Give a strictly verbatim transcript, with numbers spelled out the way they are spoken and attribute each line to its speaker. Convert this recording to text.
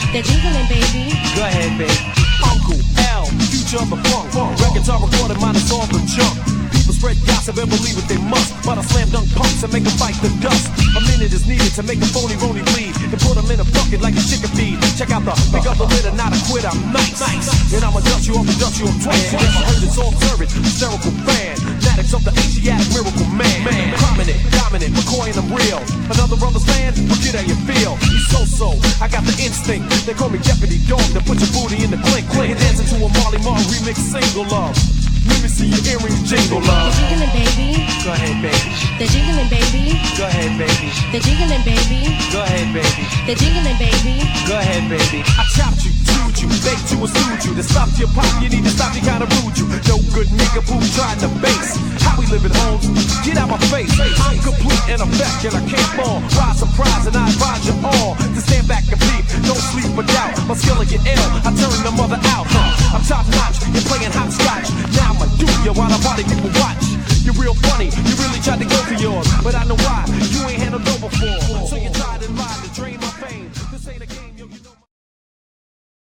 Speaker 1: They're jingling, baby.
Speaker 2: Go ahead, baby. Uncle L, future of the funk. Records are recorded, minus all the junk. People spread gossip and believe what they must. But I slam dunk punks and make them fight the dust. A minute is needed to make a phony rony bleed. And put them in a bucket like a chicken feed. Check out the pick up the litter, not a quit, I'm nice. nice. And I'ma dust you off and dust you off twice. Never heard it's all service, hysterical fan. Fanatics of the Asiatic miracle man. man. Prominent, dominant, McCoy and I'm real. Another brother's man, well get how you feel. He's so-so, I got the instinct. They call me Deputy Dog to put your booty in the clink. Clink, dancing to a Marley Marl remix single love. Let me see your earrings jingle love.
Speaker 1: They're jingling, baby.
Speaker 2: Go ahead, baby.
Speaker 1: They're jingling, baby.
Speaker 2: Go ahead, baby.
Speaker 1: They're jingling, baby.
Speaker 2: Go ahead, baby.
Speaker 1: They're jingling, baby.
Speaker 2: Go ahead, baby. I chopped you, chewed you, baked you, and stewed you. To stop your pop, you need to stop, you kinda rude you. No good nigga who tried to base. How we living, Holmes? Get out my face. I'm complete in effect and I can't fall. Rise surprise and I advise you all to stand back and peep. Don't sleep or doubt. My skill will get ill. I turn the mother out. Huh? I'm top notch. You're playing hopscotch. Now I'ma do you while the body people watch. You're real funny. You really tried to go for yours, but I know why. You ain't handled over before.